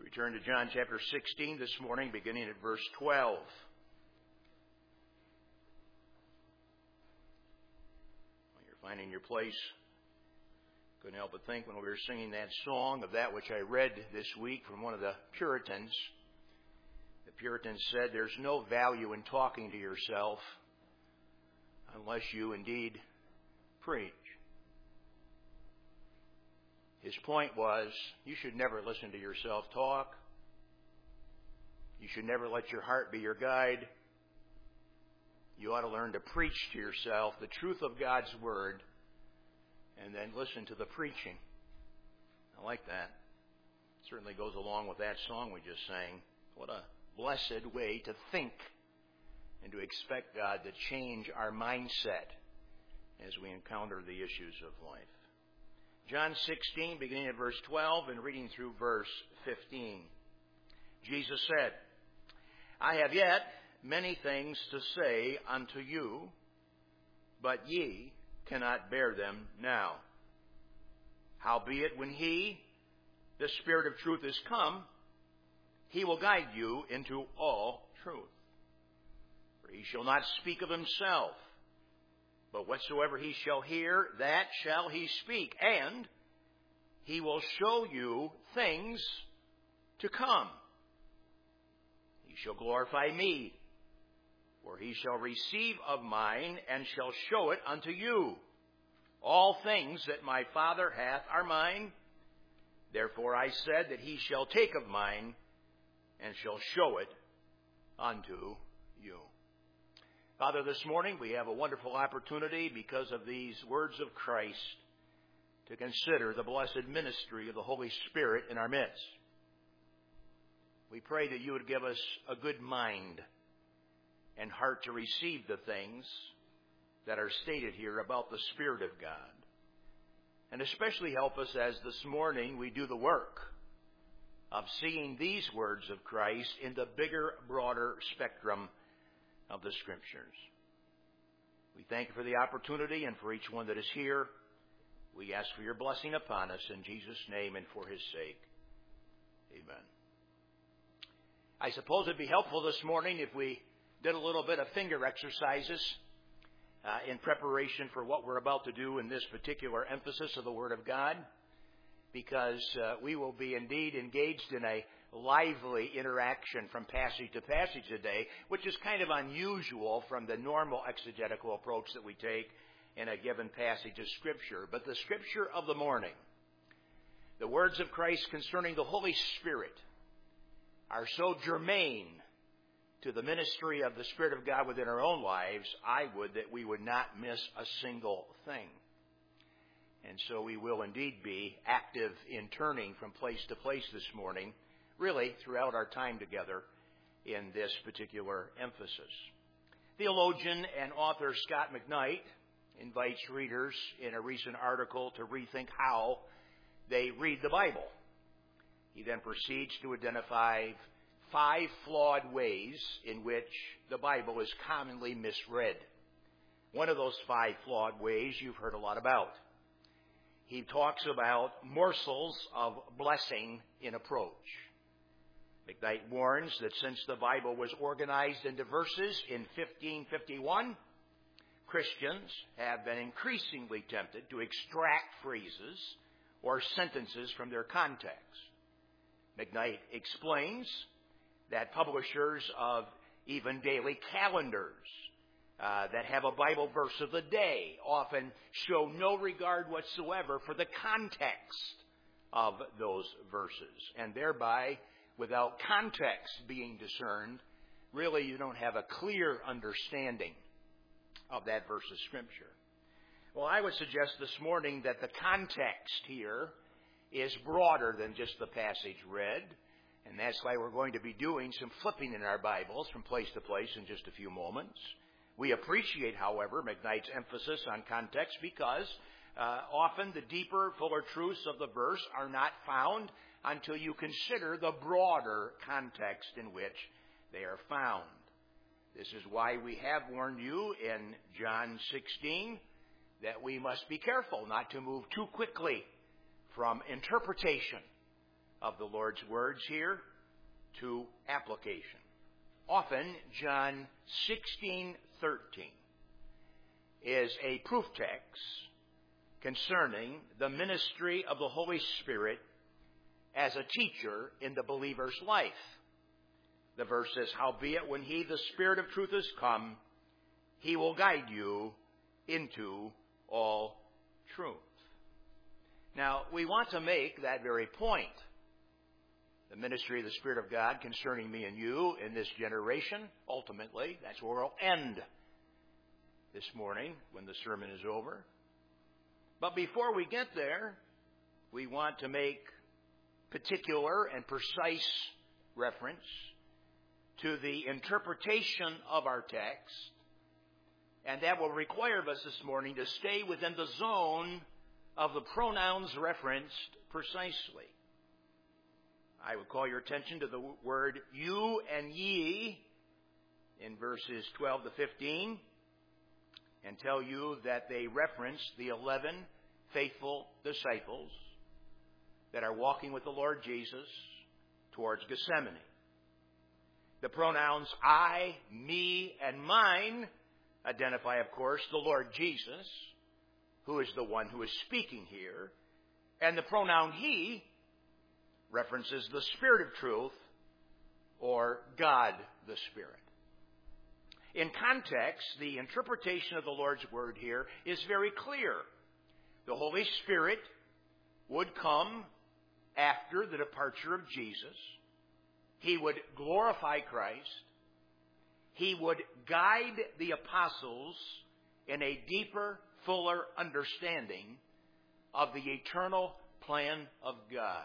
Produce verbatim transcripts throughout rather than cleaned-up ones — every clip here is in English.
We turn to John chapter sixteen this morning, beginning at verse twelve. While you're finding your place, couldn't help but think when we were singing that song of that which I read this week from one of the Puritans. The Puritans said, there's no value in talking to yourself unless you indeed preach. His point was, you should never listen to yourself talk. You should never let your heart be your guide. You ought to learn to preach to yourself the truth of God's Word and then listen to the preaching. I like that. Certainly goes along with that song we just sang. What a blessed way to think and to expect God to change our mindset as we encounter the issues of life. John sixteen, beginning at verse twelve and reading through verse fifteen. Jesus said, I have yet many things to say unto you, but ye cannot bear them now. Howbeit, when he, the Spirit of truth, is come, he will guide you into all truth. For he shall not speak of himself, but whatsoever he shall hear, that shall he speak, and he will show you things to come. He shall glorify me, for he shall receive of mine, and shall show it unto you. All things that my Father hath are mine. Therefore I said that he shall take of mine, and shall show it unto you. Father, this morning we have a wonderful opportunity because of these words of Christ to consider the blessed ministry of the Holy Spirit in our midst. We pray that you would give us a good mind and heart to receive the things that are stated here about the Spirit of God. And especially help us as this morning we do the work of seeing these words of Christ in the bigger, broader spectrum of the Scriptures. We thank you for the opportunity and for each one that is here. We ask for your blessing upon us in Jesus' name and for his sake. Amen. I suppose it'd be helpful this morning if we did a little bit of finger exercises uh, in preparation for what we're about to do in this particular emphasis of the Word of God, because uh, we will be indeed engaged in a lively interaction from passage to passage today, which is kind of unusual from the normal exegetical approach that we take in a given passage of Scripture. But the Scripture of the morning, the words of Christ concerning the Holy Spirit, are so germane to the ministry of the Spirit of God within our own lives, I would that we would not miss a single thing. And so we will indeed be active in turning from place to place this morning, really throughout our time together in this particular emphasis. Theologian and author Scott McKnight invites readers in a recent article to rethink how they read the Bible. He then proceeds to identify five flawed ways in which the Bible is commonly misread. One of those five flawed ways you've heard a lot about. He talks about morsels of blessing in approach. McKnight warns that since the Bible was organized into verses in fifteen fifty-one, Christians have been increasingly tempted to extract phrases or sentences from their context. McKnight explains that publishers of even daily calendars uh, that have a Bible verse of the day often show no regard whatsoever for the context of those verses, and thereby, without context being discerned, really you don't have a clear understanding of that verse of Scripture. Well, I would suggest this morning that the context here is broader than just the passage read, and that's why we're going to be doing some flipping in our Bibles from place to place in just a few moments. We appreciate, however, McKnight's emphasis on context because uh, often the deeper, fuller truths of the verse are not found until you consider the broader context in which they are found. This is why we have warned you in John sixteen that we must be careful not to move too quickly from interpretation of the Lord's words here to application. Often, John sixteen thirteen is a proof text concerning the ministry of the Holy Spirit as a teacher in the believer's life. The verse says, "Howbeit, when he, the Spirit of truth, is come, he will guide you into all truth." Now, we want to make that very point. The ministry of the Spirit of God concerning me and you in this generation, ultimately, that's where we'll end this morning when the sermon is over. But before we get there, we want to make particular and precise reference to the interpretation of our text, and that will require us this morning to stay within the zone of the pronouns referenced precisely. I would call your attention to the word you and ye in verses twelve to fifteen and tell you that they reference the eleven faithful disciples that are walking with the Lord Jesus towards Gethsemane. The pronouns I, me, and mine identify, of course, the Lord Jesus, who is the one who is speaking here. And the pronoun he references the Spirit of truth, or God the Spirit. In context, the interpretation of the Lord's word here is very clear. The Holy Spirit would come after the departure of Jesus. He would glorify Christ. He would guide the apostles in a deeper, fuller understanding of the eternal plan of God.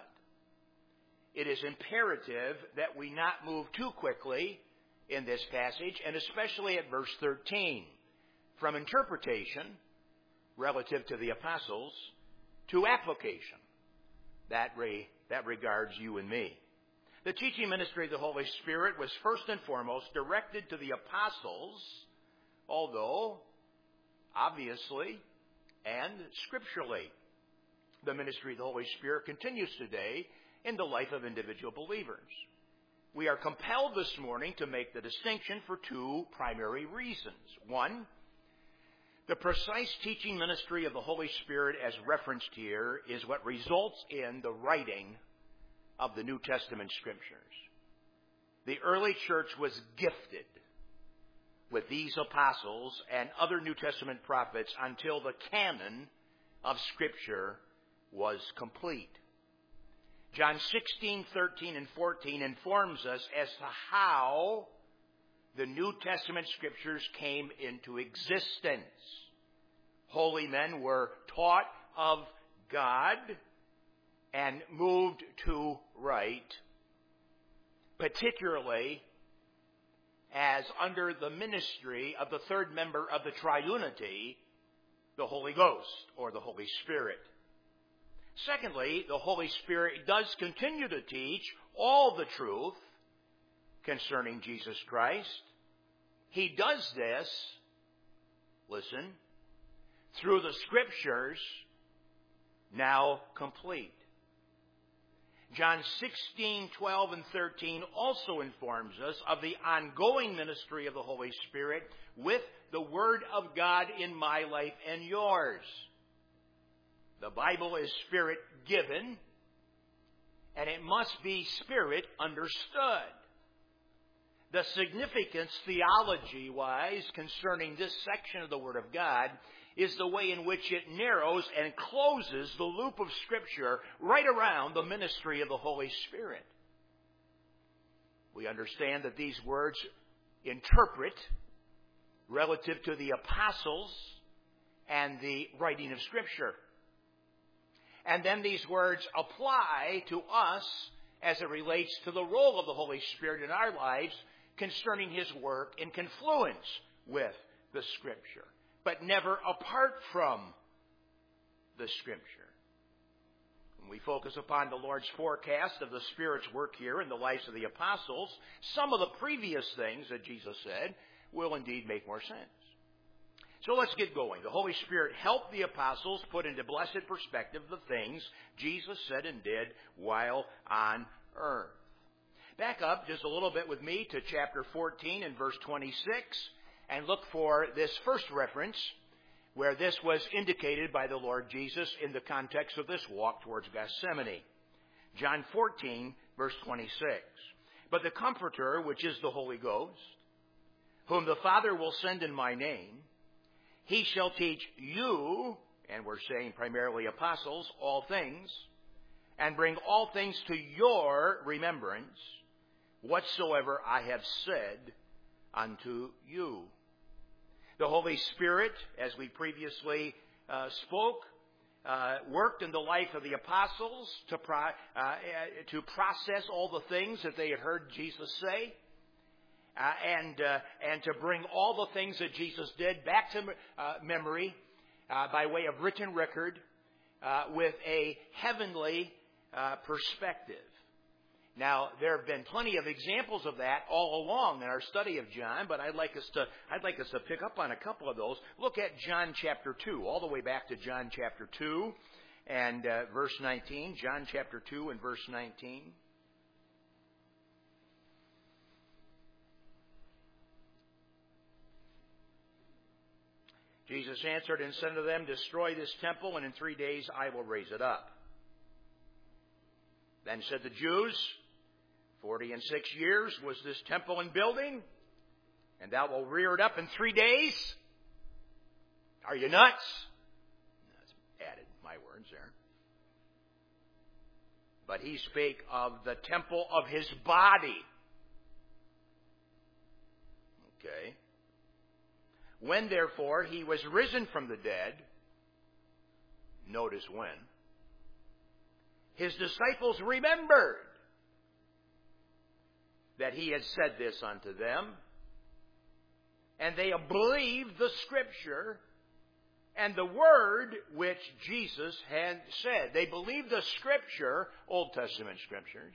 It is imperative that we not move too quickly in this passage, and especially at verse thirteen, from interpretation relative to the apostles to application. That, re, that regards you and me. The teaching ministry of the Holy Spirit was first and foremost directed to the apostles, although, obviously, and scripturally, the ministry of the Holy Spirit continues today in the life of individual believers. We are compelled this morning to make the distinction for two primary reasons. One, the precise teaching ministry of the Holy Spirit as referenced here is what results in the writing of the New Testament Scriptures. The early church was gifted with these apostles and other New Testament prophets until the canon of Scripture was complete. John sixteen, thirteen, and fourteen informs us as to how the New Testament Scriptures came into existence. Holy men were taught of God and moved to write, particularly as under the ministry of the third member of the triunity, the Holy Ghost, or the Holy Spirit. Secondly, the Holy Spirit does continue to teach all the truth concerning Jesus Christ. He does this, listen, through the Scriptures, now complete. John sixteen, twelve, and thirteen also informs us of the ongoing ministry of the Holy Spirit with the Word of God in my life and yours. The Bible is Spirit-given, and it must be Spirit understood. The significance theology-wise concerning this section of the Word of God is the way in which it narrows and closes the loop of Scripture right around the ministry of the Holy Spirit. We understand that these words interpret relative to the apostles and the writing of Scripture. And then these words apply to us as it relates to the role of the Holy Spirit in our lives concerning His work in confluence with the Scripture, but never apart from the Scripture. When we focus upon the Lord's forecast of the Spirit's work here in the lives of the apostles, some of the previous things that Jesus said will indeed make more sense. So let's get going. The Holy Spirit helped the apostles put into blessed perspective the things Jesus said and did while on earth. Back up just a little bit with me to chapter fourteen and verse twenty-six and look for this first reference where this was indicated by the Lord Jesus in the context of this walk towards Gethsemane. John fourteen, verse twenty-six. But the Comforter, which is the Holy Ghost, whom the Father will send in my name, he shall teach you, and we're saying primarily apostles, all things, and bring all things to your remembrance, whatsoever I have said unto you. The Holy Spirit, as we previously uh, spoke, uh, worked in the life of the apostles to, pro- uh, to process all the things that they had heard Jesus say. Uh, and uh, and to bring all the things that Jesus did back to uh, memory uh, by way of written record uh, with a heavenly uh, perspective. Now, there have been plenty of examples of that all along in our study of John, but I'd like us to I'd like us to pick up on a couple of those. Look at John chapter two, all the way back to John chapter two and uh, verse nineteen. John chapter two and verse nineteen. Jesus answered and said to them, destroy this temple, and in three days I will raise it up. Then said the Jews, Forty and six years was this temple in building, and thou wilt rear it up in three days? Are you nuts? That's added my words there. But he spake of the temple of his body. Okay. When, therefore, he was risen from the dead, notice when, his disciples remembered that he had said this unto them, and they believed the Scripture and the word which Jesus had said. They believed the Scripture, Old Testament Scriptures,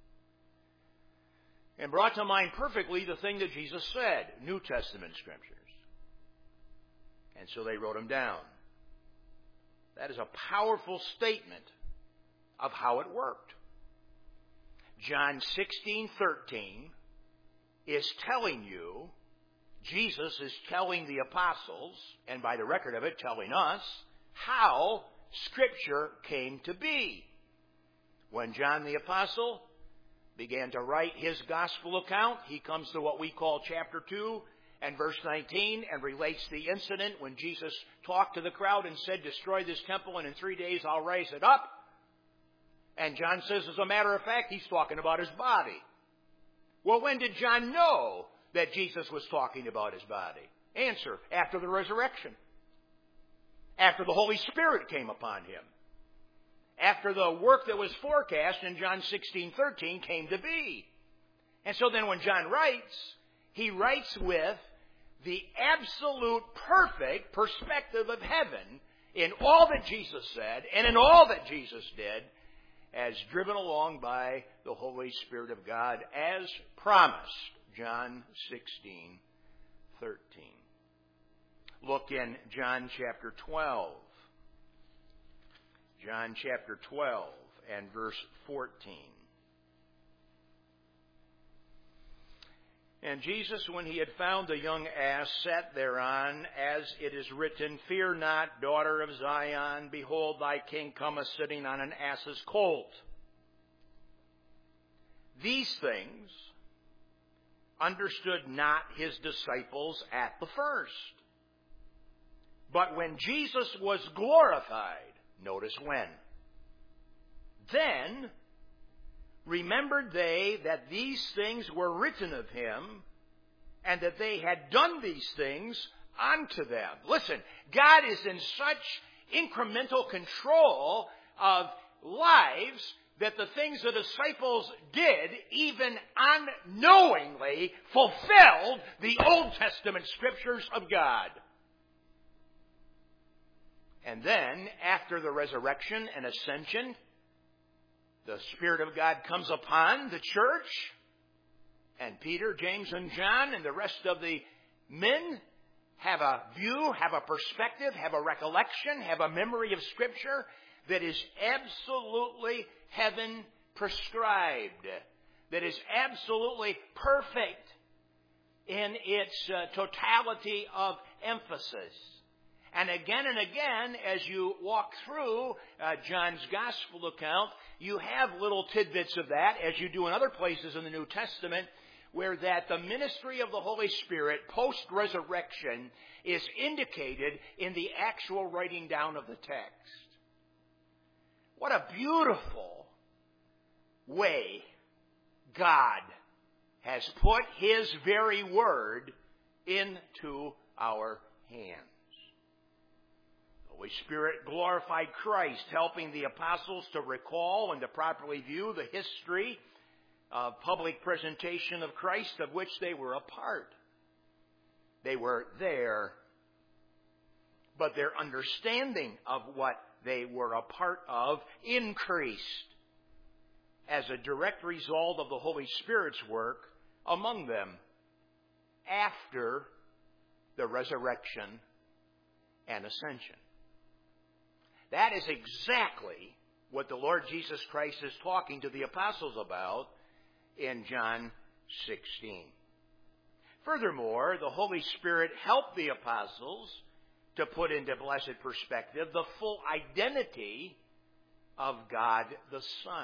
and brought to mind perfectly the thing that Jesus said, New Testament Scriptures. And so they wrote them down. That is a powerful statement of how it worked. John sixteen thirteen is telling you, Jesus is telling the apostles, and by the record of it, telling us, how Scripture came to be. When John the apostle began to write his gospel account, he comes to what we call chapter two, and verse nineteen, and relates the incident when Jesus talked to the crowd and said, destroy this temple and in three days I'll raise it up. And John says, as a matter of fact, he's talking about his body. Well, when did John know that Jesus was talking about his body? Answer, after the resurrection. After the Holy Spirit came upon him. After the work that was forecast in John sixteen thirteen came to be. And so then when John writes, he writes with the absolute perfect perspective of heaven in all that Jesus said and in all that Jesus did, as driven along by the Holy Spirit of God as promised. John sixteen thirteen. Look in John chapter twelve. John chapter twelve and verse fourteen. And Jesus, when he had found a young ass, sat thereon, as it is written, fear not, daughter of Zion, behold, thy king cometh sitting on an ass's colt. These things understood not his disciples at the first. But when Jesus was glorified, notice when, then remembered they that these things were written of him, and that they had done these things unto them. Listen, God is in such incremental control of lives that the things the disciples did, even unknowingly, fulfilled the Old Testament Scriptures of God. And then, after the resurrection and ascension, the Spirit of God comes upon the church, and Peter, James, and John, and the rest of the men have a view, have a perspective, have a recollection, have a memory of Scripture that is absolutely heaven prescribed, that is absolutely perfect in its uh, totality of emphasis. And again and again, as you walk through uh, John's Gospel account, you have little tidbits of that, as you do in other places in the New Testament, where that the ministry of the Holy Spirit post-resurrection is indicated in the actual writing down of the text. What a beautiful way God has put His very Word into our hands. The Holy Spirit glorified Christ, helping the apostles to recall and to properly view the history of public presentation of Christ, of which they were a part. They were there, but their understanding of what they were a part of increased as a direct result of the Holy Spirit's work among them after the resurrection and ascension. That is exactly what the Lord Jesus Christ is talking to the apostles about in John sixteen. Furthermore, the Holy Spirit helped the apostles to put into blessed perspective the full identity of God the Son.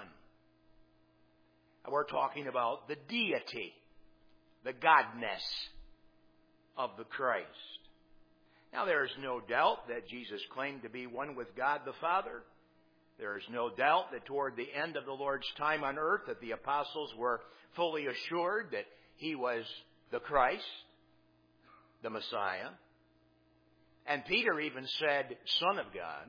We're talking about the deity, the godness of the Christ. Now, there is no doubt that Jesus claimed to be one with God the Father. There is no doubt that toward the end of the Lord's time on earth that the apostles were fully assured that He was the Christ, the Messiah. And Peter even said, Son of God.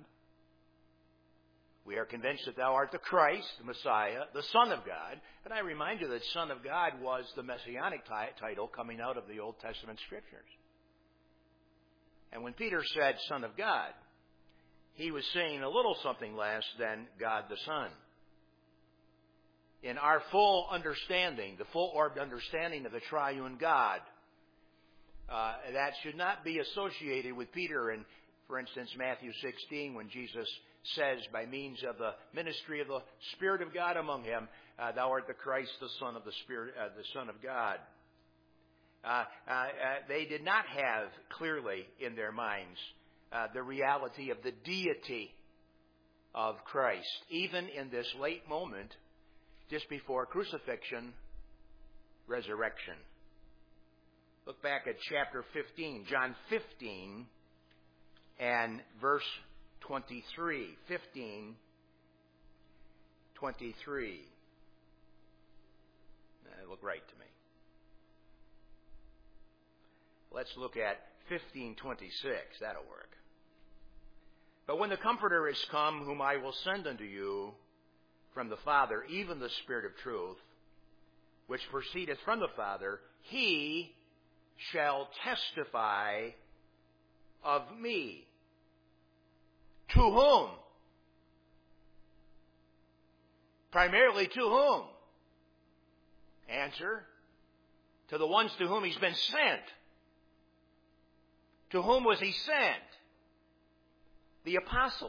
We are convinced that thou art the Christ, the Messiah, the Son of God. And I remind you that Son of God was the messianic t- title coming out of the Old Testament Scriptures. And when Peter said Son of God, he was saying a little something less than God the Son. In our full understanding, the full-orbed understanding of the triune God, uh, that should not be associated with Peter in, for instance, Matthew sixteen, when Jesus says, by means of the ministry of the Spirit of God among him, uh, thou art the Christ, the Son of the Spirit, uh, the Son of God. Uh, uh, uh, they did not have clearly in their minds uh, the reality of the deity of Christ, even in this late moment, just before crucifixion, resurrection. Look back at chapter fifteen, John fifteen, and verse twenty-three. fifteen, twenty-three. That look right to me. Let's look at fifteen twenty-six. That'll work. But when the Comforter is come, whom I will send unto you from the Father, even the Spirit of truth, which proceedeth from the Father, He shall testify of me. To whom? Primarily to whom? Answer, to the ones to whom He's been sent. To whom was He sent? The apostles,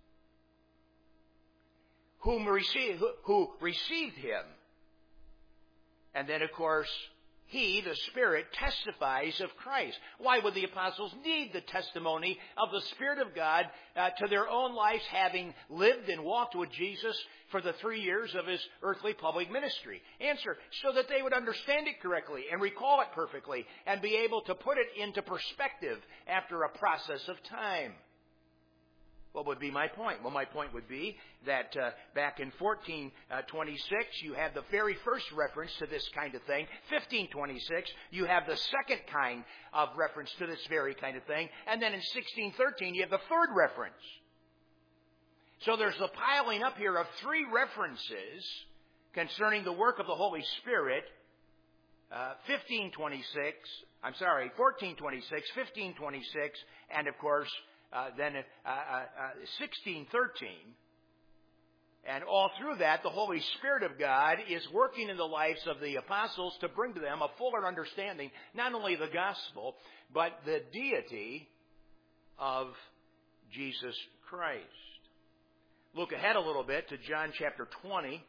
whom received, who, who received Him. And then, of course, He, the Spirit, testifies of Christ. Why would the apostles need the testimony of the Spirit of God uh, to their own lives, having lived and walked with Jesus for the three years of His earthly public ministry? Answer, so that they would understand it correctly and recall it perfectly and be able to put it into perspective after a process of time. What would be my point? Well, my point would be that uh, back in fourteen twenty-six, you have the very first reference to this kind of thing. fifteen twenty-six, you have the second kind of reference to this very kind of thing. And then in sixteen thirteen, you have the third reference. So there's the piling up here of three references concerning the work of the Holy Spirit. Uh, fifteen twenty-six, I'm sorry, fourteen twenty-six, fifteen twenty-six, and of course, Uh, then uh, uh, uh, sixteen thirteen, And all through that, the Holy Spirit of God is working in the lives of the apostles to bring to them a fuller understanding, not only of the gospel, but the deity of Jesus Christ. Look ahead a little bit to John chapter twenty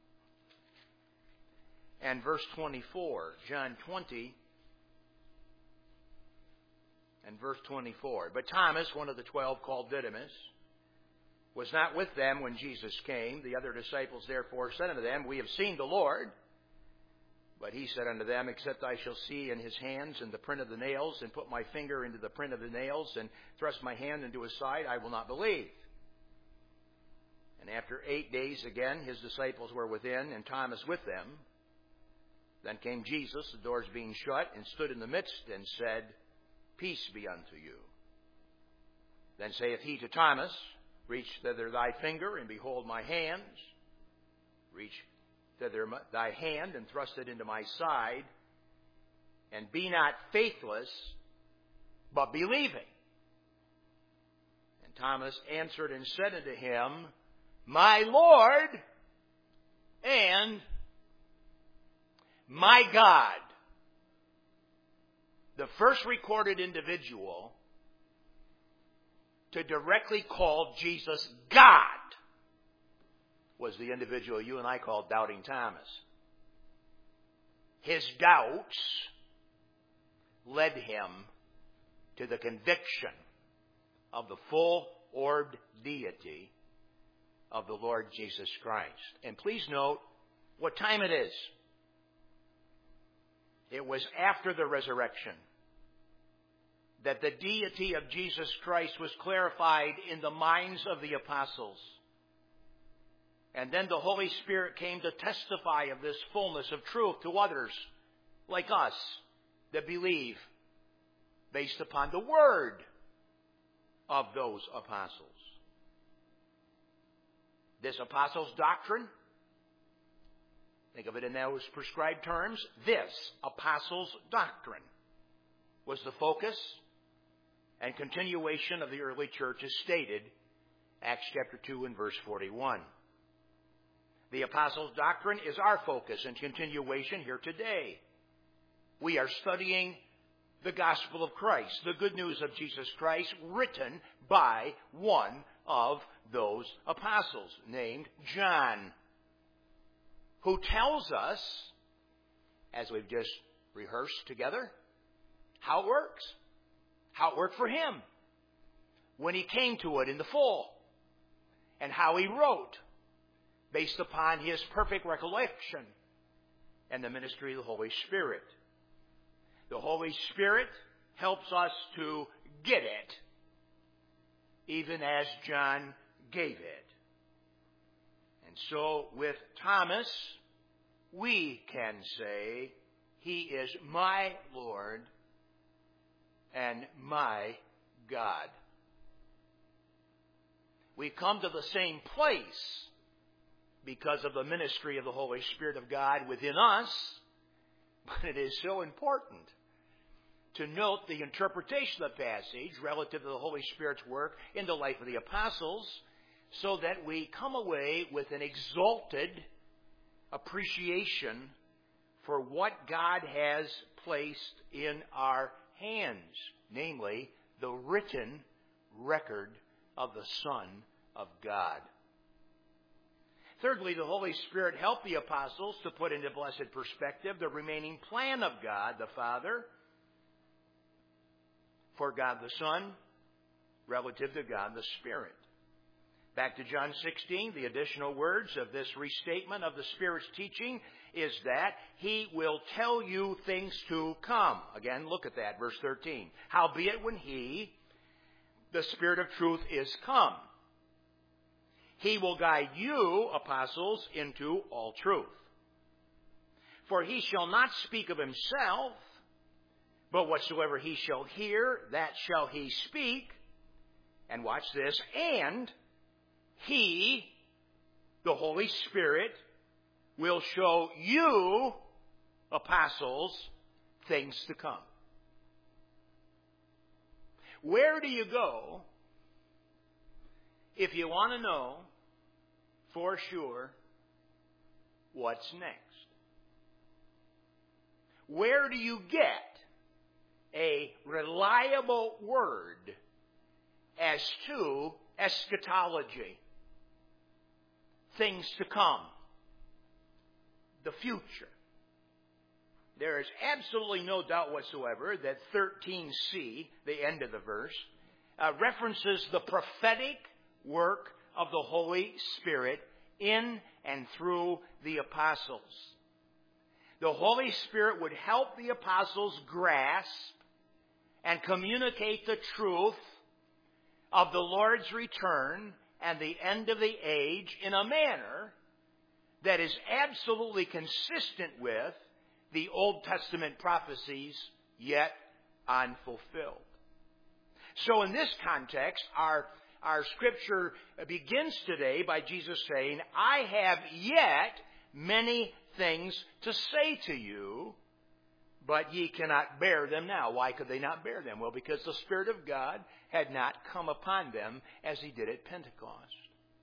and verse twenty-four. John twenty and verse twenty-four. But Thomas, one of the twelve, called Didymus, was not with them when Jesus came. The other disciples therefore said unto them, We have seen the Lord. But he said unto them, Except I shall see in his hands and the print of the nails, and put my finger into the print of the nails, and thrust my hand into his side, I will not believe. And after eight days again his disciples were within, and Thomas with them. Then came Jesus, the doors being shut, and stood in the midst, and said, Peace be unto you. Then saith he to Thomas, Reach thither thy finger, and behold my hands. Reach thither thy hand, and thrust it into my side. And be not faithless, but believing. And Thomas answered and said unto him, My Lord and my God. The first recorded individual to directly call Jesus God was the individual you and I call Doubting Thomas. His doubts led him to the conviction of the full-orbed deity of the Lord Jesus Christ. And please note what time it is. It was after the resurrection that the deity of Jesus Christ was clarified in the minds of the apostles. And then the Holy Spirit came to testify of this fullness of truth to others like us that believe based upon the word of those apostles. This apostles' doctrine, think of it in those prescribed terms, this apostles' doctrine was the focus and continuation of the early church as stated, Acts chapter two and verse forty-one. The apostles' doctrine is our focus and continuation here today. We are studying the gospel of Christ, the good news of Jesus Christ, written by one of those apostles named John, who tells us, as we've just rehearsed together, how it works. How it worked for him when he came to it in the full, and how he wrote based upon his perfect recollection and the ministry of the Holy Spirit. The Holy Spirit helps us to get it, even as John gave it. And so with Thomas, we can say, He is my Lord and my God. We come to the same place because of the ministry of the Holy Spirit of God within us, but it is so important to note the interpretation of the passage relative to the Holy Spirit's work in the life of the apostles, so that we come away with an exalted appreciation for what God has placed in our hands, namely the written record of the Son of God. Thirdly, the Holy Spirit helped the apostles to put into blessed perspective the remaining plan of God the Father for God the Son relative to God the Spirit. Back to John sixteen, the additional words of this restatement of the Spirit's teaching is that He will tell you things to come. Again, look at that, verse thirteen. Howbeit when He, the Spirit of truth, is come, He will guide you, apostles, into all truth. For He shall not speak of Himself, but whatsoever He shall hear, that shall He speak. And watch this, and He, the Holy Spirit, will show you, apostles, things to come. Where do you go if you want to know for sure what's next. Where do you get a reliable word as to eschatology? Things to come. The future. There is absolutely no doubt whatsoever that thirteen c, the end of the verse, uh, references the prophetic work of the Holy Spirit in and through the apostles. The Holy Spirit would help the apostles grasp and communicate the truth of the Lord's return and the end of the age in a manner that is absolutely consistent with the Old Testament prophecies yet unfulfilled. So in this context, our, our scripture begins today by Jesus saying, I have yet many things to say to you, but ye cannot bear them now. Why could they not bear them? Well, because the Spirit of God had not come upon them as He did at Pentecost.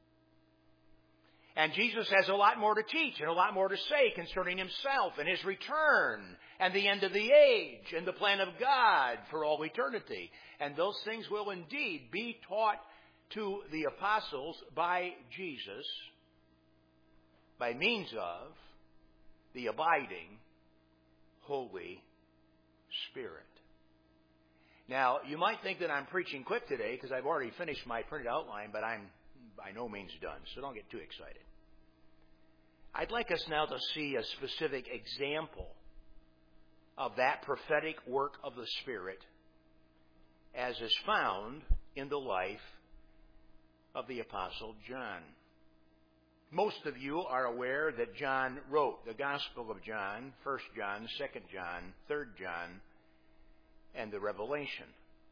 And Jesus has a lot more to teach and a lot more to say concerning Himself and His return and the end of the age and the plan of God for all eternity. And those things will indeed be taught to the apostles by Jesus by means of the abiding Holy Spirit. Now, you might think that I'm preaching quick today because I've already finished my printed outline, but I'm by no means done, so don't get too excited. I'd like us now to see a specific example of that prophetic work of the Spirit as is found in the life of the Apostle John. Most of you are aware that John wrote the Gospel of John, First John, Second John, Third John, and the Revelation.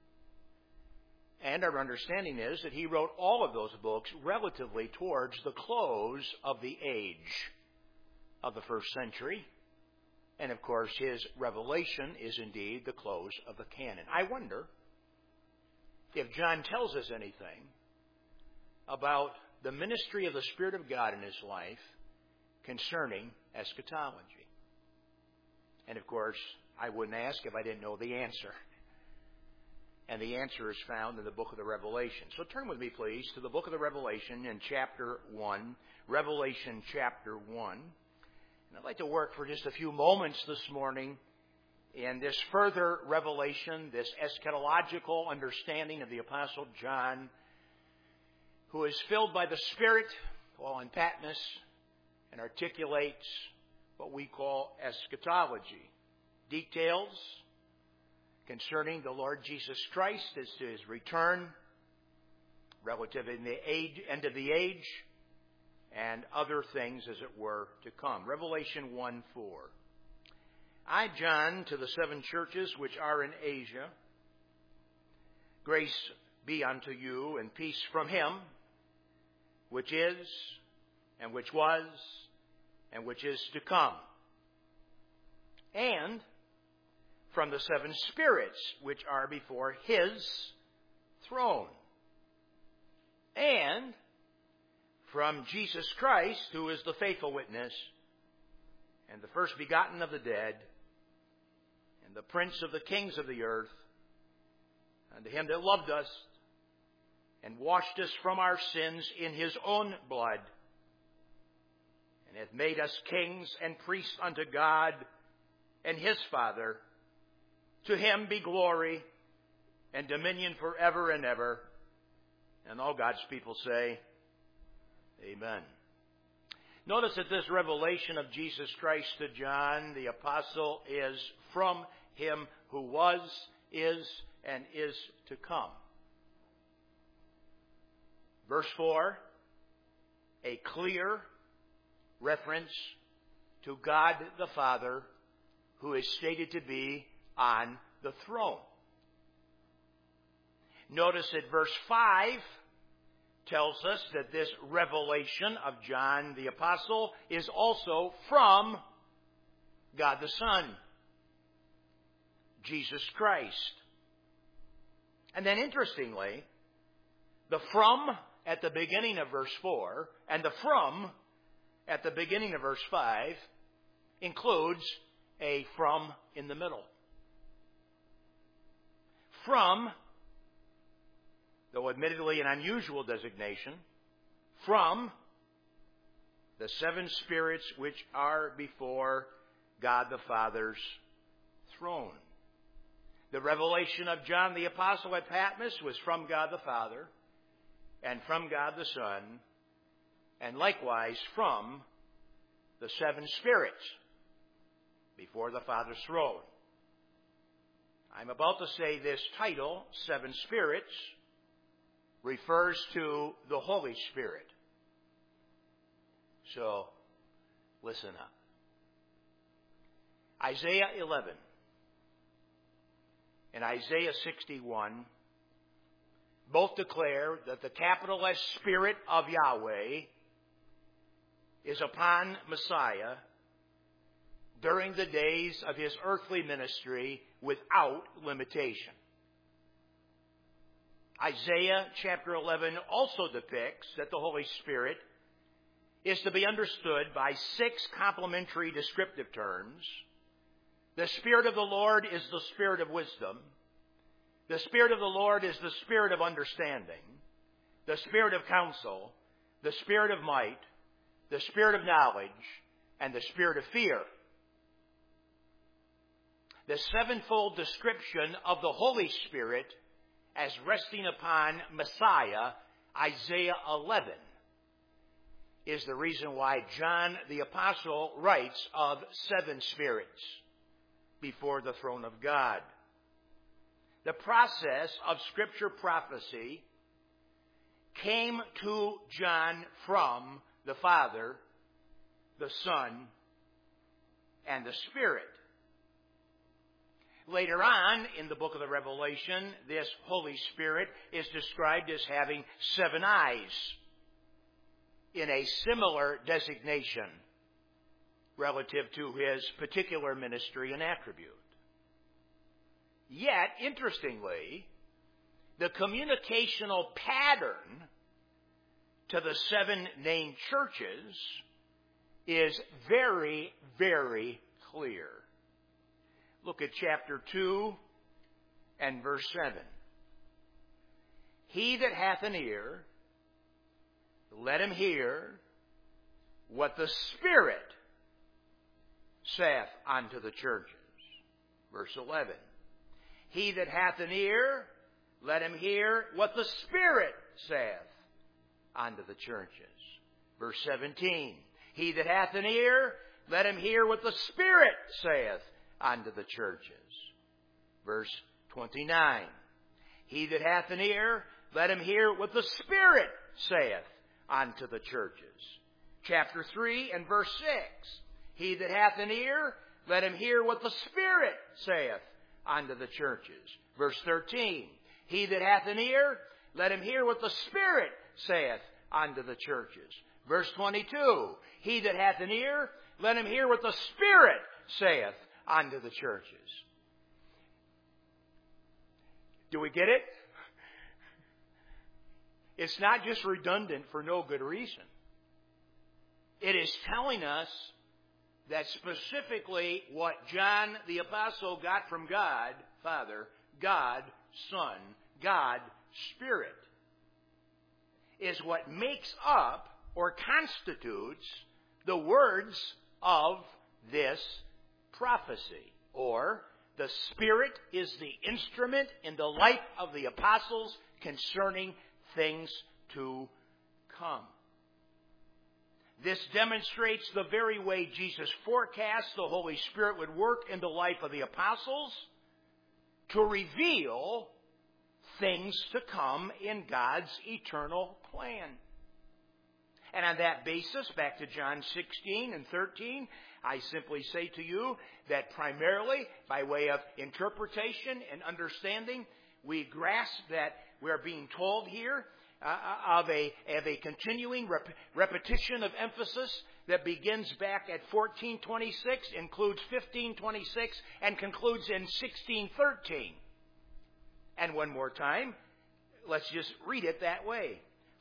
And our understanding is that he wrote all of those books relatively towards the close of the age of the first century. And of course, his Revelation is indeed the close of the canon. I wonder if John tells us anything about the ministry of the Spirit of God in his life concerning eschatology. And of course, I wouldn't ask if I didn't know the answer. And the answer is found in the book of the Revelation. So turn with me, please, to the book of the Revelation in chapter one. Revelation chapter one. And I'd like to work for just a few moments this morning in this further revelation, this eschatological understanding of the Apostle John, who is filled by the Spirit while on Patmos and articulates what we call eschatology. Details concerning the Lord Jesus Christ as to His return, relative in the age, end of the age, and other things, as it were, to come. Revelation one four. I, John, to the seven churches which are in Asia, grace be unto you and peace from Him, which is, and which was, and which is to come. And from the seven spirits which are before His throne. And from Jesus Christ, who is the faithful witness, and the first begotten of the dead, and the prince of the kings of the earth, unto Him that loved us, and washed us from our sins in His own blood, and hath made us kings and priests unto God and His Father. To Him be glory and dominion forever and ever. And all God's people say, Amen. Notice that this revelation of Jesus Christ to John, the apostle, is from Him who was, is, and is to come. Verse four, a clear reference to God the Father, who is stated to be on the throne. Notice that verse five tells us that this revelation of John the Apostle is also from God the Son, Jesus Christ. And then interestingly, the from at the beginning of verse four and the from at the beginning of verse five includes a from in the middle. From, though admittedly an unusual designation, from the seven spirits which are before God the Father's throne. The revelation of John the Apostle at Patmos was from God the Father and from God the Son, and likewise from the seven spirits before the Father's throne. I'm about to say this title, Seven Spirits, refers to the Holy Spirit. So, listen up. Isaiah eleven and Isaiah sixty-one both declare that the capital S Spirit of Yahweh is upon Messiah during the days of his earthly ministry without limitation. Isaiah chapter eleven also depicts that the Holy Spirit is to be understood by six complementary descriptive terms. The Spirit of the Lord is the Spirit of wisdom. The Spirit of the Lord is the Spirit of understanding. The Spirit of counsel. The Spirit of might. The Spirit of knowledge. And the Spirit of fear. The sevenfold description of the Holy Spirit as resting upon Messiah, Isaiah eleven, is the reason why John the Apostle writes of seven spirits before the throne of God. The process of Scripture prophecy came to John from the Father, the Son, and the Spirit. Later on in the book of the Revelation, this Holy Spirit is described as having seven eyes in a similar designation relative to his particular ministry and attribute. Yet, interestingly, the communicational pattern to the seven named churches is very, very clear. Look at chapter two and verse seven. He that hath an ear, let him hear what the Spirit saith unto the churches. Verse eleven. He that hath an ear, let him hear what the Spirit saith unto the churches. Verse seventeen. He that hath an ear, let him hear what the Spirit saith unto the churches. Verse twenty-nine. He that hath an ear, let him hear what the Spirit saith unto the churches. Chapter three and verse six. He that hath an ear, let him hear what the Spirit saith unto the churches. Verse thirteen. He that hath an ear, let him hear what the Spirit saith unto the churches. Verse twenty-two. He that hath an ear, let him hear what the Spirit saith unto the churches. Do we get it? It's not just redundant for no good reason. It is telling us that specifically what John the Apostle got from God, Father, God, Son, God, Spirit, is what makes up or constitutes the words of this prophecy. Or, the Spirit is the instrument in the life of the apostles concerning things to come. This demonstrates the very way Jesus forecast the Holy Spirit would work in the life of the apostles to reveal things to come in God's eternal plan. And on that basis, back to John sixteen and thirteen, I simply say to you that primarily by way of interpretation and understanding, we grasp that we're being told here uh, of, a, of a continuing rep- repetition of emphasis that begins back at fourteen twenty-six, includes fifteen twenty-six, and concludes in sixteen thirteen. And one more time, let's just read it that way.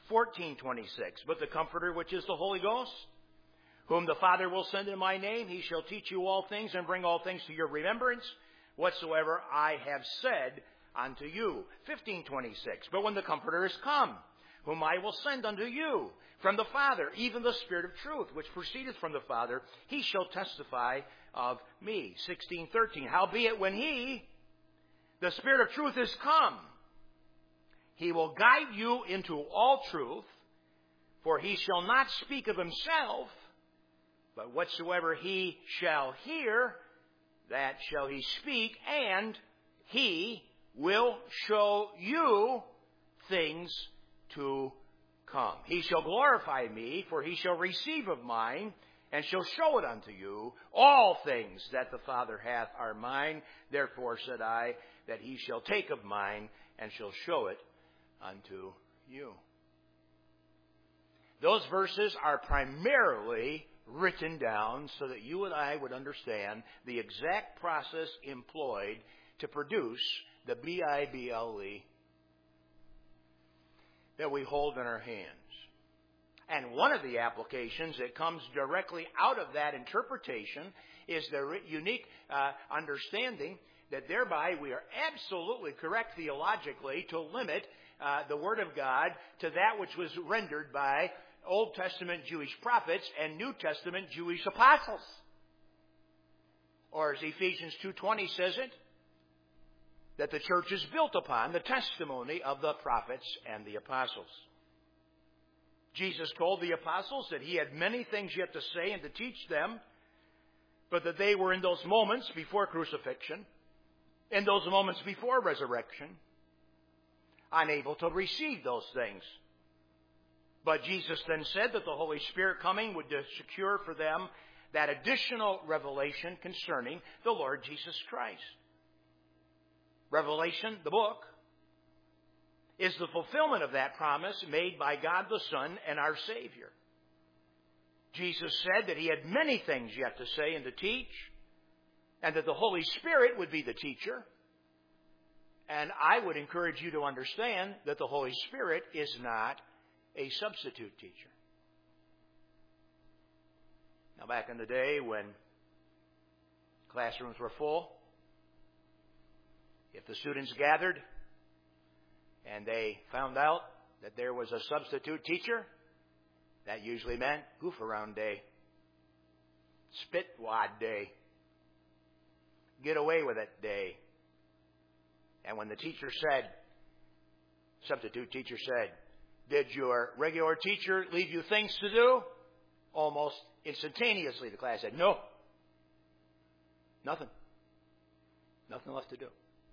fourteen twenty-six. But the Comforter, which is the Holy Ghost, whom the Father will send in my name, he shall teach you all things and bring all things to your remembrance, whatsoever I have said unto you. fifteen twenty-six. But when the Comforter is come, whom I will send unto you from the Father, even the Spirit of truth, which proceedeth from the Father, he shall testify of me. sixteen thirteen. Howbeit when he, the Spirit of truth, is come, he will guide you into all truth, for he shall not speak of himself, but whatsoever he shall hear, that shall he speak, and he will show you things to come. He shall glorify me, for he shall receive of mine, and shall show it unto you. All things that the Father hath are mine. Therefore said I, that he shall take of mine, and shall show it unto you. Those verses are primarily written down so that you and I would understand the exact process employed to produce the B I B L E that we hold in our hands. And one of the applications that comes directly out of that interpretation is the unique uh, understanding that thereby we are absolutely correct theologically to limit uh, the Word of God to that which was rendered by Old Testament Jewish prophets and New Testament Jewish apostles. Or as Ephesians two twenty says it, that the church is built upon the testimony of the prophets and the apostles. Jesus told the apostles that he had many things yet to say and to teach them, but that they were in those moments before crucifixion, in those moments before resurrection, unable to receive those things. But Jesus then said that the Holy Spirit coming would secure for them that additional revelation concerning the Lord Jesus Christ. Revelation, the book, is the fulfillment of that promise made by God the Son and our Savior. Jesus said that he had many things yet to say and to teach, and that the Holy Spirit would be the teacher. And I would encourage you to understand that the Holy Spirit is not a substitute teacher. Now, back in the day when classrooms were full, if the students gathered and they found out that there was a substitute teacher, that usually meant goof around day, spit wad day, get away with it day. And when the teacher said, substitute teacher said, did your regular teacher leave you things to do? Almost instantaneously the class said, no. Nothing. Nothing left to do.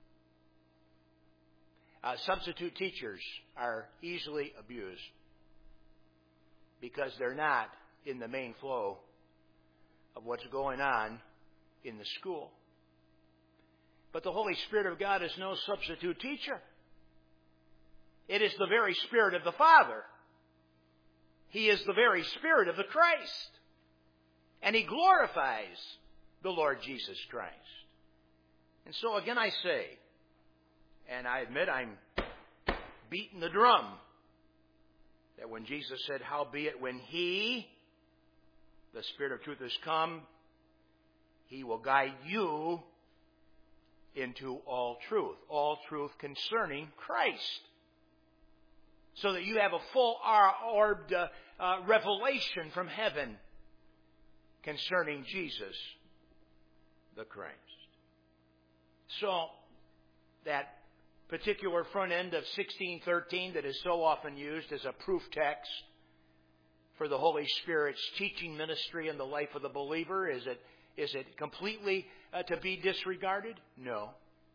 Uh, substitute teachers are easily abused because they're not in the main flow of what's going on in the school. But the Holy Spirit of God is no substitute teacher. It is the very Spirit of the Father. He is the very Spirit of the Christ. And he glorifies the Lord Jesus Christ. And so again I say, and I admit I'm beating the drum, that when Jesus said, howbeit when he, the Spirit of truth, has come, he will guide you into all truth. All truth concerning Christ. So that you have a full-orbed uh, uh, revelation from heaven concerning Jesus the Christ. So, that particular front end of sixteen thirteen that is so often used as a proof text for the Holy Spirit's teaching ministry in the life of the believer, is it is it completely uh, to be disregarded? No.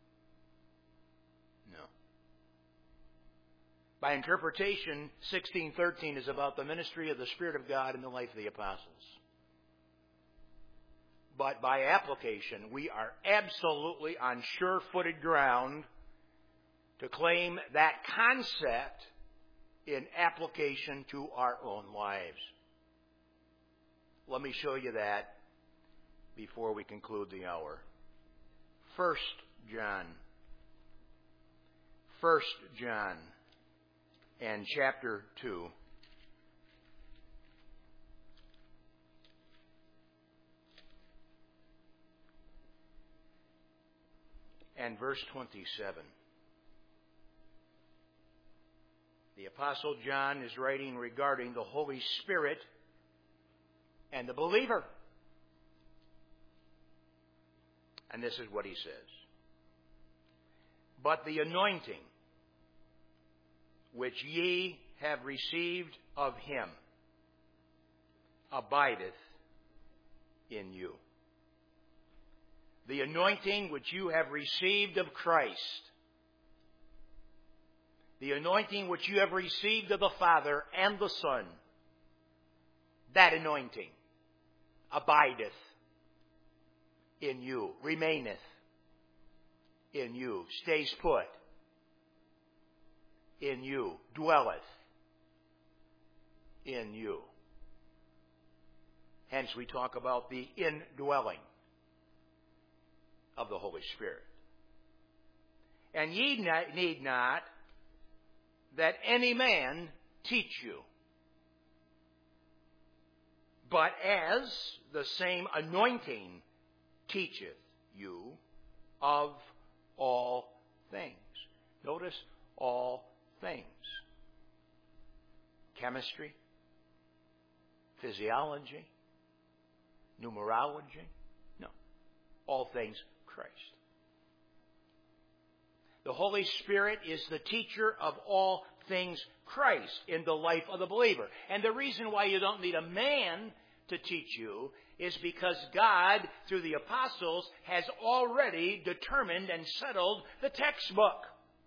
No. By interpretation, sixteen thirteen is about the ministry of the Spirit of God in the life of the apostles. But by application, we are absolutely on sure-footed ground to claim that concept in application to our own lives. Let me show you that before we conclude the hour. First John. First John. and chapter two. And verse twenty-seven. The Apostle John is writing regarding the Holy Spirit and the believer. And this is what he says. But the anointing which ye have received of him abideth in you. The anointing which you have received of Christ, the anointing which you have received of the Father and the Son, that anointing abideth in you, remaineth in you, stays put in you, dwelleth in you. Hence we talk about the indwelling of the Holy Spirit. And ye need not that any man teach you, but as the same anointing teacheth you of all things. Notice all things. Chemistry, physiology, numerology. No. All things Christ. The Holy Spirit is the teacher of all things Christ in the life of the believer. And the reason why you don't need a man to teach you is because God, through the apostles, has already determined and settled the textbook.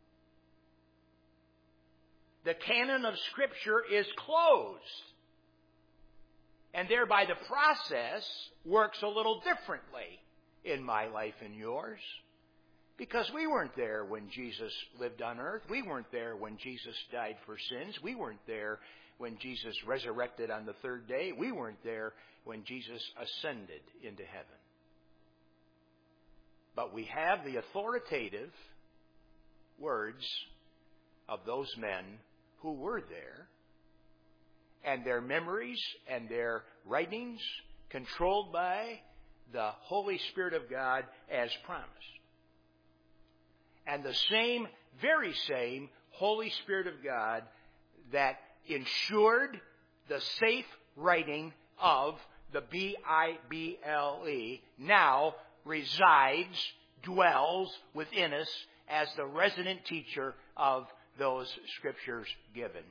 The canon of Scripture is closed. And thereby the process works a little differently in my life and yours. Because we weren't there when Jesus lived on earth. We weren't there when Jesus died for sins. We weren't there when Jesus resurrected on the third day. We weren't there when Jesus ascended into heaven. But we have the authoritative words of those men who were there, and their memories and their writings controlled by the Holy Spirit of God as promised. And the same, very same Holy Spirit of God that ensured the safe writing of the B I B L E now resides, dwells within us as the resident teacher of those Scriptures given.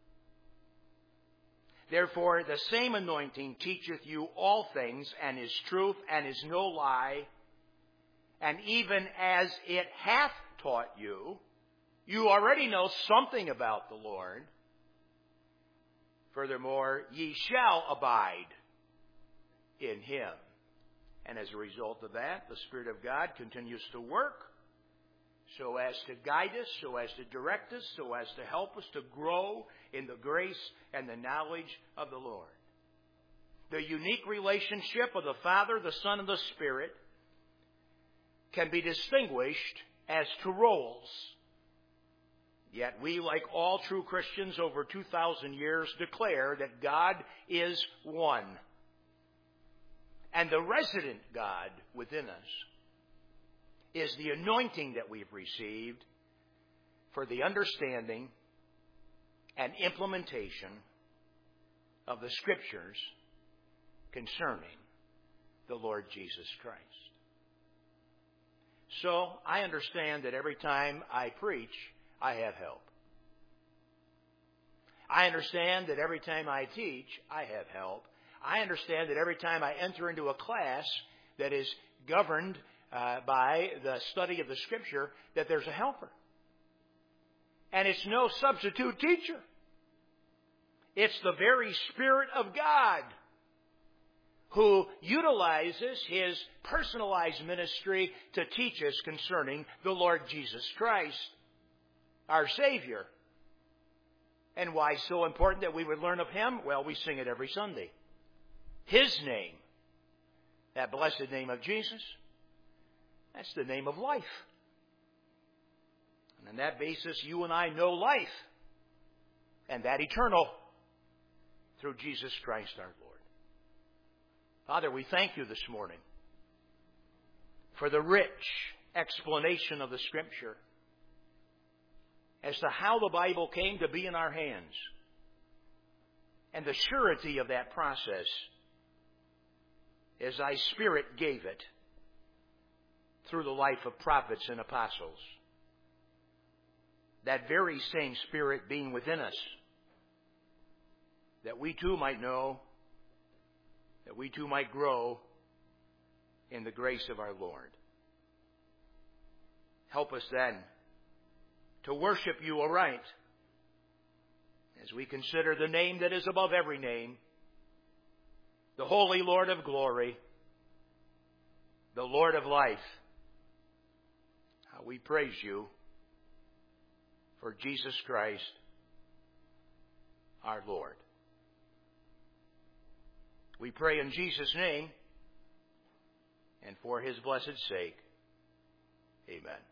Therefore, the same anointing teacheth you all things, and is truth, and is no lie. And even as it hath taught you, you already know something about the Lord. Furthermore, ye shall abide in him. And as a result of that, the Spirit of God continues to work so as to guide us, so as to direct us, so as to help us to grow in the grace and the knowledge of the Lord. The unique relationship of the Father, the Son, and the Spirit can be distinguished as to roles. Yet we, like all true Christians over two thousand years, declare that God is one. And the resident God within us is the anointing that we've received for the understanding and implementation of the Scriptures concerning the Lord Jesus Christ. So I understand that every time I preach, I have help. I understand that every time I teach, I have help. I understand that every time I enter into a class that is governed uh, by the study of the Scripture, that there's a helper. And it's no substitute teacher. It's the very Spirit of God who utilizes his personalized ministry to teach us concerning the Lord Jesus Christ, our Savior. And why so important that we would learn of him? Well, we sing it every Sunday. His name, that blessed name of Jesus, that's the name of life. And on that basis, you and I know life. and that eternal through Jesus Christ our Lord. Father, we thank you this morning for the rich explanation of the Scripture as to how the Bible came to be in our hands and the surety of that process as thy Spirit gave it through the life of prophets and apostles. That very same Spirit being within us, that we too might know, that we too might grow in the grace of our Lord. Help us then to worship you aright as we consider the name that is above every name, the Holy Lord of glory, the Lord of life. How we praise you for Jesus Christ, our Lord. We pray in Jesus' name and for his blessed sake. Amen.